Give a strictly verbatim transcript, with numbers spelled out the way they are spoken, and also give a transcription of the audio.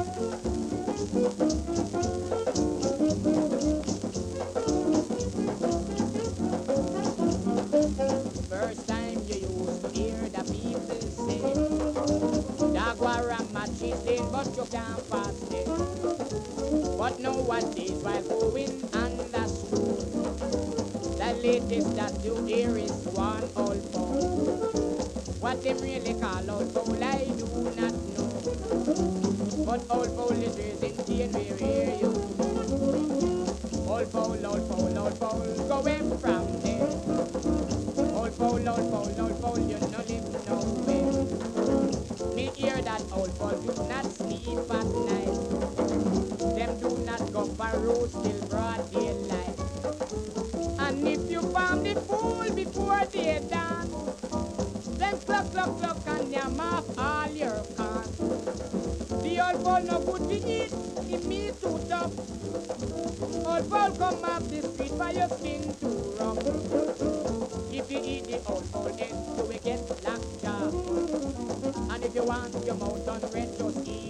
First time you used to hear the people say, Jaguar and Machine, but you can't pass it. But nowadays, while going on the street, the latest that you hear is one old fool. What them really call old fool, I do not know. But old fool is raising teen, we hear you. Old fool, old fool, old fool, going from there. Old fool, old fool, old fool, you no live nowhere. Me hear that old fool do not sleep at night. Them do not go for roads till broad daylight. And if you found the fool before they done, then cluck, cluck, cluck and yam off all your corn. The old fool no good to eat, it me too tough. Old fool come off the street for your skin too rough. If you eat the old fool egg, you will get black jaw. And if you want your mouth on red, just eat